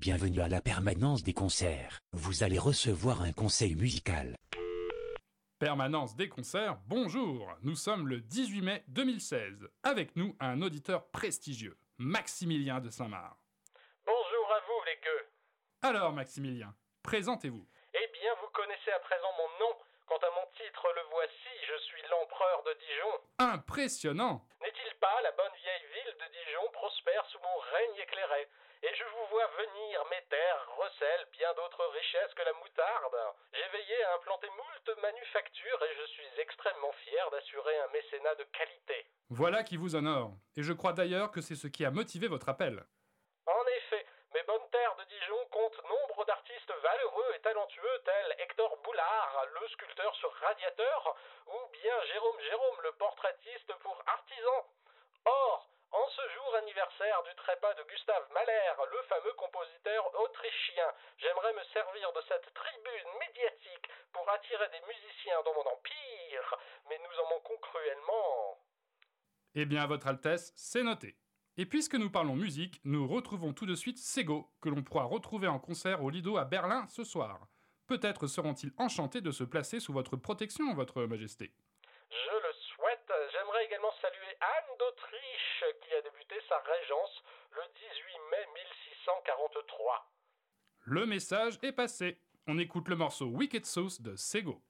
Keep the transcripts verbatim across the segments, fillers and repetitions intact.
Bienvenue à la permanence des concerts. Vous allez recevoir un conseil musical. Permanence des concerts, bonjour. Nous sommes le dix-huit mai deux mille seize. Avec nous, un auditeur prestigieux, Maximilien de Saint-Marc. Bonjour à vous les gueux. Alors Maximilien, présentez-vous. Eh bien, vous connaissez à présent mon nom. Quant à mon titre, le voici, je suis l'empereur de Dijon. Impressionnant. N'est-il pas la bonne vieille ville de Dijon prospère sous mon règne éclairé? Et je vous vois venir, mes terres recèlent bien d'autres richesses que la moutarde. J'ai veillé à implanter moult manufactures et je suis extrêmement fier d'assurer un mécénat de qualité. Voilà qui vous honore. Et je crois d'ailleurs que c'est ce qui a motivé votre appel. En effet, mes bonnes terres de Dijon comptent nombre d'artistes valeureux et talentueux tels Hector Boulard, le sculpteur sur radiateur, ou bien Jérôme Jérôme, le portraitiste pour artisan. Or, en ce jour anniversaire du trépas de Gustave Mahler, le fameux compositeur autrichien, j'aimerais me servir de cette tribune médiatique pour attirer des musiciens dans mon empire, mais nous en manquons cruellement. Eh bien, Votre Altesse, c'est noté. Et puisque nous parlons musique, nous retrouvons tout de suite Sego, que l'on pourra retrouver en concert au Lido à Berlin ce soir. Peut-être seront-ils enchantés de se placer sous votre protection, Votre Majesté. Je le souhaite. J'aimerais également saluer Anne d'Autriche, qui a débuté sa régence le dix-huit mai mille six cent quarante-trois. Le message est passé. On écoute le morceau Wicked Sauce de Sego.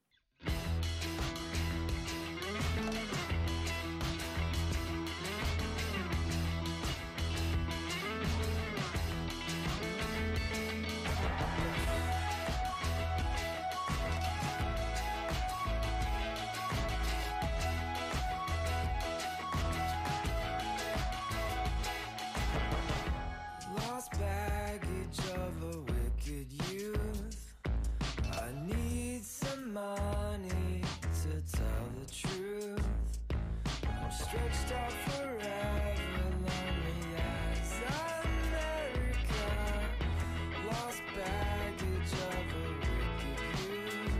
Money to tell the truth. I'm stretched out forever, lonely as America. Lost baggage of a wicked youth.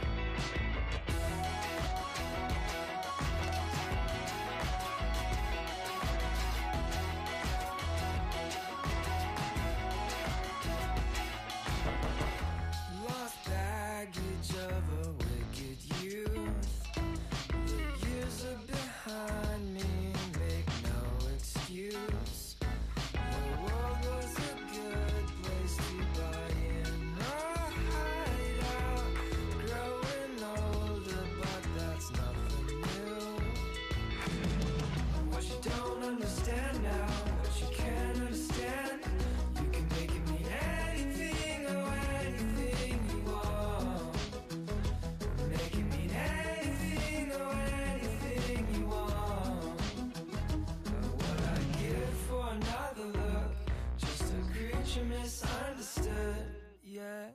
Lost baggage of a youth. The years are behind me, make no excuse. The world was a good place to buy in or hide out. Growing older, but that's nothing new. What you don't understand now, what you can't understand, you can make it mean anything or anything you want. Make it mean anything or anything you want. What I give for another look, just a creature misunderstood, yeah.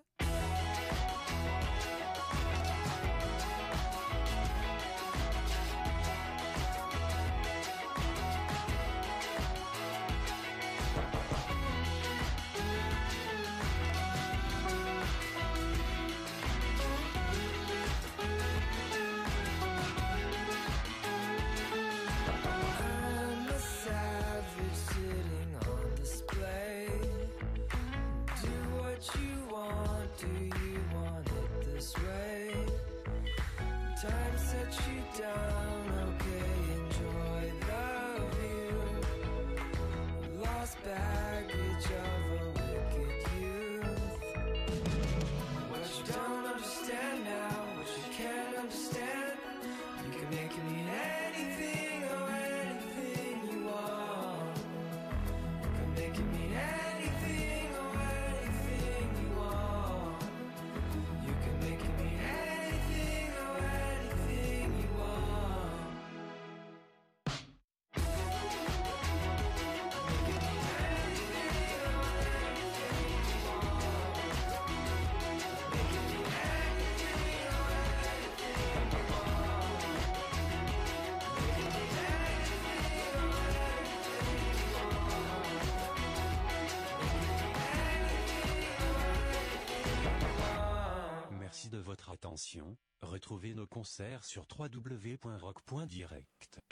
Time set you down, okay, enjoy the view. Lost baggage of a wicked youth. What you don't understand now, what you can't understand, you can make it mean anything or anything you want. You can make it mean anything or anything you want. You can make it mean anything or anything you want. Make it mean anything or anything you want. Make it mean anything or anything you want. Make it mean anything or anything you want. Merci de votre attention. Retrouvez nos concerts sur w w w point rock point direct.